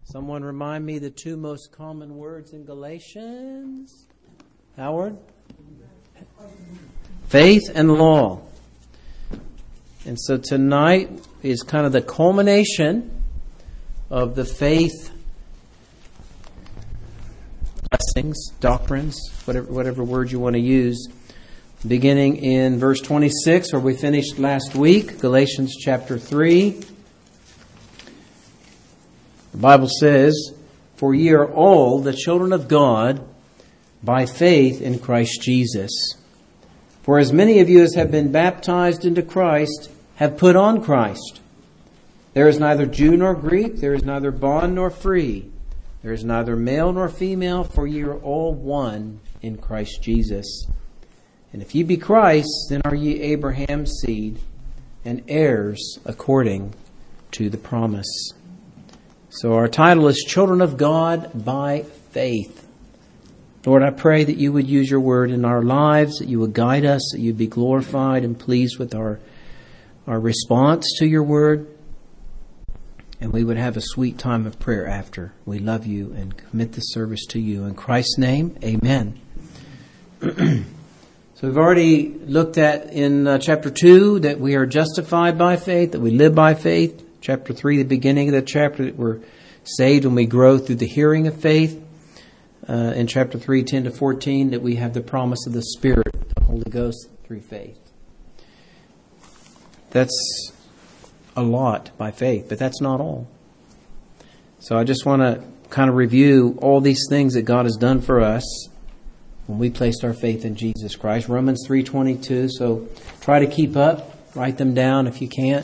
Someone remind me the two most common words in Galatians? Howard? Faith and law. And so tonight is kind of the culmination of the faith blessings, doctrines, whatever word you want to use. Beginning in verse 26, where we finished last week, Galatians chapter 3. The Bible says, "For ye are all the children of God by faith in Christ Jesus. For as many of you as have been baptized into Christ have put on Christ. There is neither Jew nor Greek, there is neither bond nor free, there is neither male nor female, for ye are all one in Christ Jesus. And if ye be Christ, then are ye Abraham's seed, and heirs according to the promise." So our title is Children of God by Faith. Lord, I pray that you would use your word in our lives, that you would guide us, that you'd be glorified and pleased with our response to your word, and we would have a sweet time of prayer after. We love you and commit the service to you. In Christ's name, amen. So we've already looked at in chapter 2 that we are justified by faith, that we live by faith. Chapter 3, the beginning of the chapter, that we're saved when we grow through the hearing of faith. In chapter 3, 10 to 14, that we have the promise of the Spirit, the Holy Ghost, through faith. That's a lot by faith, but that's not all. So I just want to kind of review all these things that God has done for us when we placed our faith in Jesus Christ. Romans 3:22, so try to keep up. Write them down if you can't.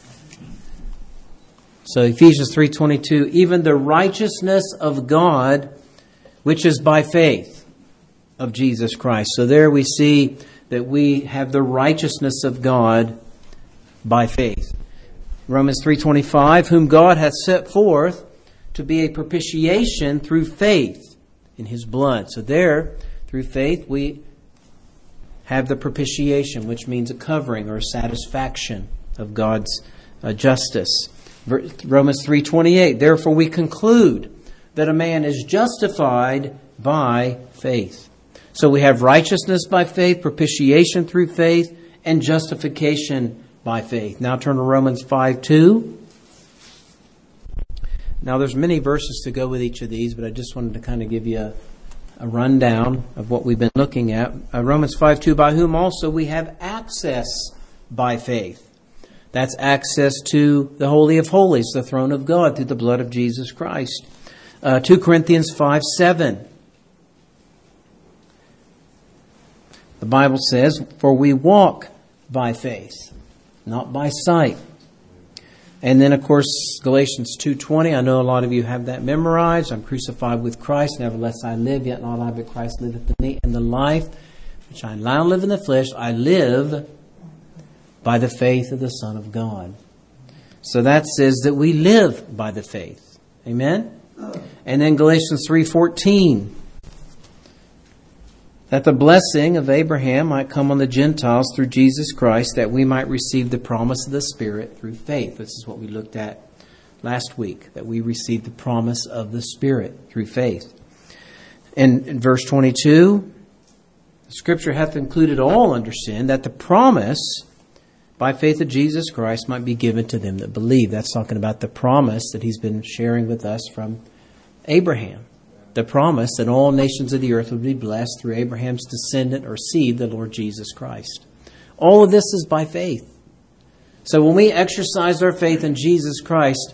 So Ephesians 3:22, even the righteousness of God, which is by faith of Jesus Christ. So there we see that we have the righteousness of God by faith. Romans 3:25, whom God hath set forth to be a propitiation through faith in his blood. So there, through faith, we have the propitiation, which means a covering or a satisfaction of God's justice. Romans 3:28, therefore we conclude that a man is justified by faith. So we have righteousness by faith, propitiation through faith, and justification by faith. Now turn to Romans 5:2. Now there's many verses to go with each of these, but I just wanted to kind of give you a rundown of what we've been looking at. Romans 5:2, by whom also we have access by faith. That's access to the Holy of Holies, the throne of God, through the blood of Jesus Christ. 2 Corinthians 5:7. The Bible says, for we walk by faith, not by sight. And then, of course, Galatians 2:20. I know a lot of you have that memorized. I'm crucified with Christ. Nevertheless I live, yet not I, but Christ liveth in me. And the life which I now live in the flesh, I live by the faith of the Son of God. So that says that we live by the faith. Amen? And then Galatians 3:14. That the blessing of Abraham might come on the Gentiles through Jesus Christ, that we might receive the promise of the Spirit through faith. This is what we looked at last week, that we receive the promise of the Spirit through faith. And in verse 22, the Scripture hath included all under sin, that the promise by faith of Jesus Christ might be given to them that believe. That's talking about the promise that he's been sharing with us from Abraham. The promise that all nations of the earth would be blessed through Abraham's descendant or seed, the Lord Jesus Christ. All of this is by faith. So when we exercise our faith in Jesus Christ,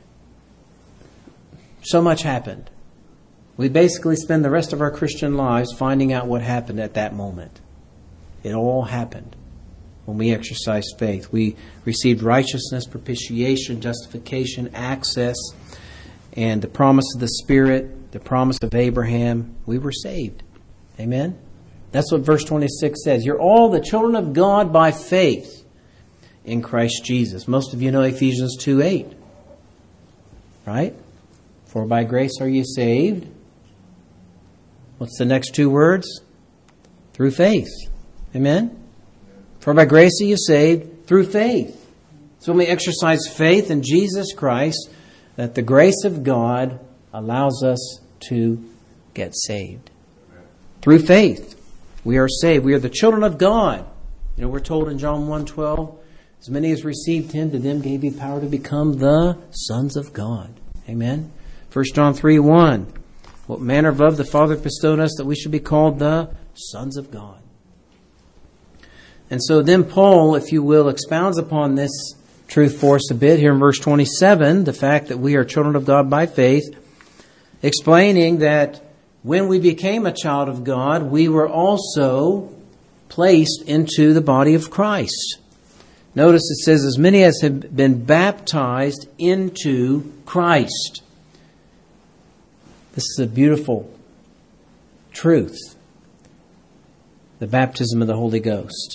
so much happened. We basically spend the rest of our Christian lives finding out what happened at that moment. It all happened. When we exercise faith, we received righteousness, propitiation, justification, access, and the promise of the Spirit, the promise of Abraham. We were saved. Amen? That's what verse 26 says. You're all the children of God by faith in Christ Jesus. Most of you know Ephesians 2:8. Right? For by grace are you saved. What's the next two words? Through faith. Amen? For by grace are you saved through faith. So when we exercise faith in Jesus Christ, that the grace of God allows us to get saved. Through faith, we are saved. We are the children of God. You know, we're told in John 1:12, as many as received Him, to them gave He power to become the sons of God. Amen. 1 John 3:1, what manner of love the Father bestowed us that we should be called the sons of God. And so then Paul, if you will, expounds upon this truth for us a bit here in verse 27, the fact that we are children of God by faith, explaining that when we became a child of God, we were also placed into the body of Christ. Notice it says, as many as have been baptized into Christ. This is a beautiful truth. The baptism of the Holy Ghost.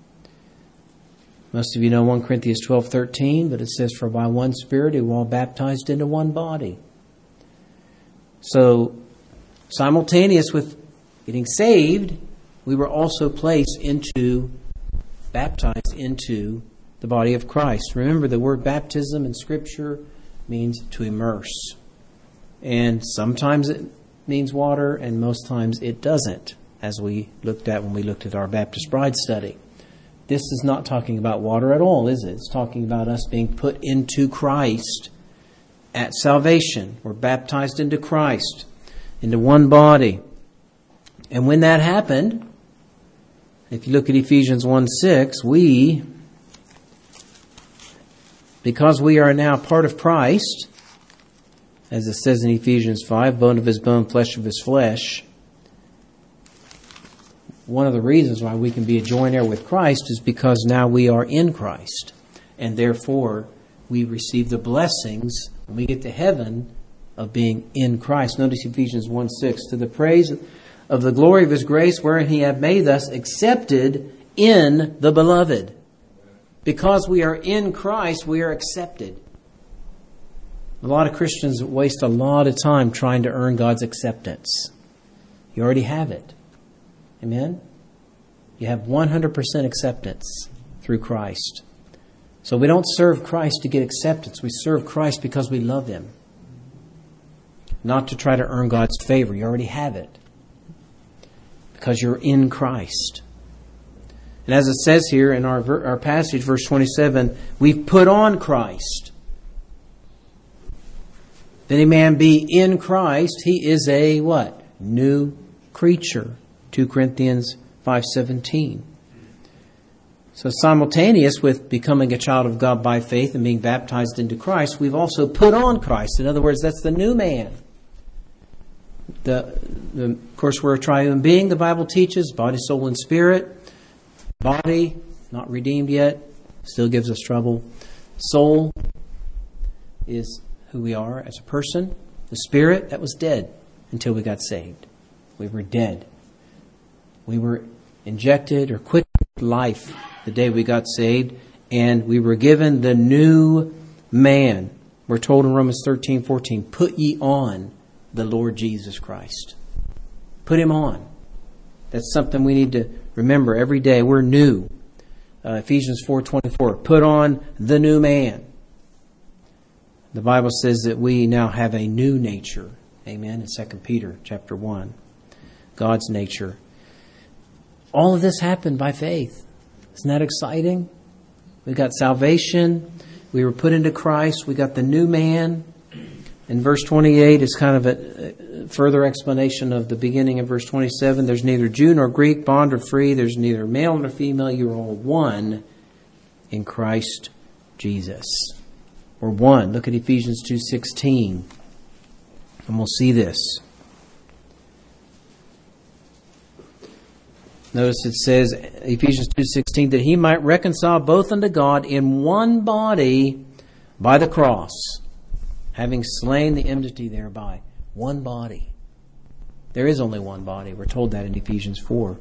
Most of you know 1 Corinthians 12:13, but it says, for by one Spirit you were all baptized into one body. So, simultaneous with getting saved, we were also baptized into the body of Christ. Remember, the word baptism in Scripture means to immerse. And sometimes it means water, and most times it doesn't, as we looked at when we looked at our Baptist Bride study. This is not talking about water at all, is it? It's talking about us being put into Christ at salvation. We're baptized into Christ, into one body. And when that happened, if you look at Ephesians 1:6, because we are now part of Christ, as it says in Ephesians 5, bone of His bone, flesh of His flesh, one of the reasons why we can be a joint heir with Christ is because now we are in Christ. And therefore, we receive the blessings when we get to heaven of being in Christ. Notice Ephesians 1:6, to the praise of the glory of His grace, wherein He hath made us accepted in the Beloved. Because we are in Christ, we are accepted. A lot of Christians waste a lot of time trying to earn God's acceptance. You already have it. Amen? You have 100% acceptance through Christ. So we don't serve Christ to get acceptance. We serve Christ because we love Him. Not to try to earn God's favor. You already have it. Because you're in Christ. And as it says here in our passage, verse 27, we've put on Christ. If any man be in Christ, he is a what? New creature. 2 Corinthians 5:17. So simultaneous with becoming a child of God by faith and being baptized into Christ, we've also put on Christ. In other words, that's the new man. Of course, we're a triune being, the Bible teaches, body, soul, and spirit. Body, not redeemed yet, still gives us trouble. Soul is who we are as a person. The spirit, that was dead until we got saved. We were dead. We were injected or quickened with life the day we got saved, and we were given the new man. We're told in Romans 13:14, put ye on the Lord Jesus Christ. Put Him on. That's something we need to remember every day. We're new. Ephesians 4:24, put on the new man. The Bible says that we now have a new nature. Amen. In 2 Peter chapter 1. God's nature. All of this happened by faith. Isn't that exciting? We got salvation. We were put into Christ. We got the new man. And verse 28 is kind of a further explanation of the beginning of verse 27. There's neither Jew nor Greek, bond or free. There's neither male nor female. You're all one in Christ Jesus. We're one. Look at Ephesians 2:16. And we'll see this. Notice it says, Ephesians 2:16, that He might reconcile both unto God in one body by the cross, having slain the enmity thereby. One body. There is only one body. We're told that in Ephesians 4.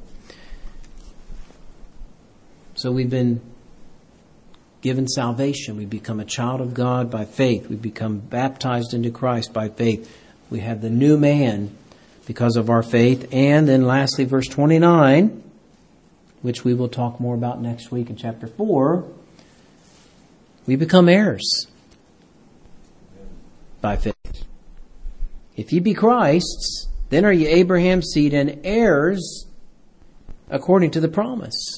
So we've been given salvation. We become a child of God by faith. We become baptized into Christ by faith. We have the new man because of our faith. And then lastly, verse 29, which we will talk more about next week in chapter 4, we become heirs. by faith. If ye be Christ's, then are ye Abraham's seed and heirs according to the promise.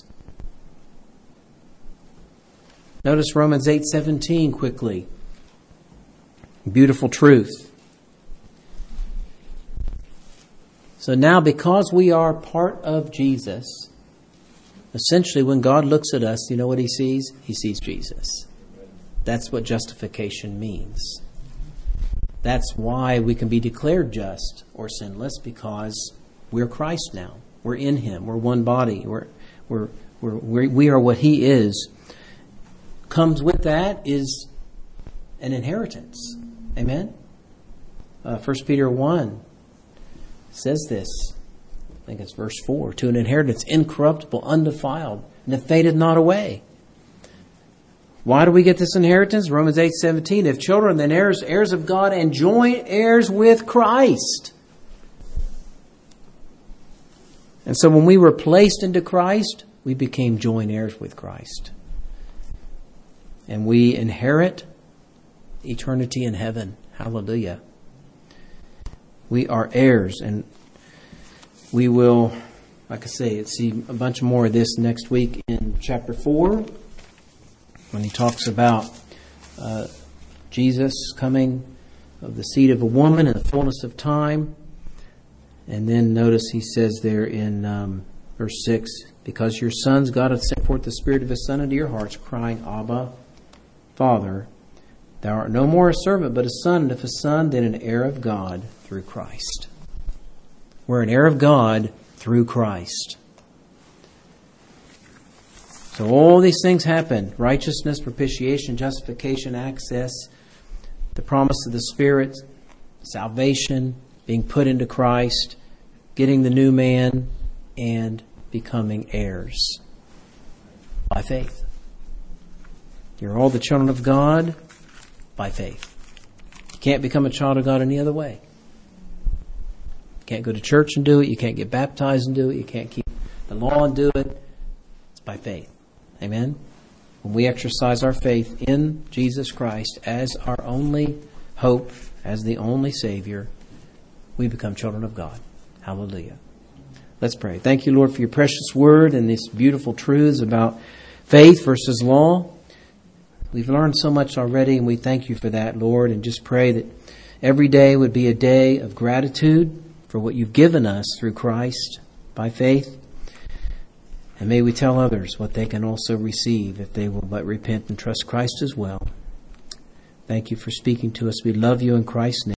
Notice Romans 8:17 quickly. Beautiful truth. So now, because we are part of Jesus, essentially when God looks at us, you know what He sees? He sees Jesus. That's what justification means. That's why we can be declared just or sinless, because we're Christ now. We're in Him. We're one body. We are what He is. Comes with that is an inheritance. Amen? 1 Peter 1 says this. I think it's verse 4. To an inheritance incorruptible, undefiled, and that fadeth not away. Why do we get this inheritance? Romans 8:17. If children, then heirs of God, and joint heirs with Christ. And so when we were placed into Christ, we became joint heirs with Christ. And we inherit eternity in heaven. Hallelujah. We are heirs, and we will, like I say, see a bunch more of this next week in chapter 4, when he talks about Jesus coming of the seed of a woman in the fullness of time. And then notice he says there in verse 6, because your sons, God hath sent forth the Spirit of His Son into your hearts, crying, Abba, Father. Thou art no more a servant, but a son, and if a son, then an heir of God through Christ. We're an heir of God through Christ. So all these things happen. Righteousness, propitiation, justification, access, the promise of the Spirit, salvation, being put into Christ, getting the new man, and becoming heirs by faith. You're all the children of God by faith. You can't become a child of God any other way. You can't go to church and do it. You can't get baptized and do it. You can't keep the law and do it. It's by faith. Amen? When we exercise our faith in Jesus Christ as our only hope, as the only Savior, we become children of God. Hallelujah. Let's pray. Thank you, Lord, for your precious word and these beautiful truths about faith versus law. We've learned so much already, and we thank you for that, Lord, and just pray that every day would be a day of gratitude for what you've given us through Christ by faith. And may we tell others what they can also receive if they will but repent and trust Christ as well. Thank you for speaking to us. We love you in Christ's name.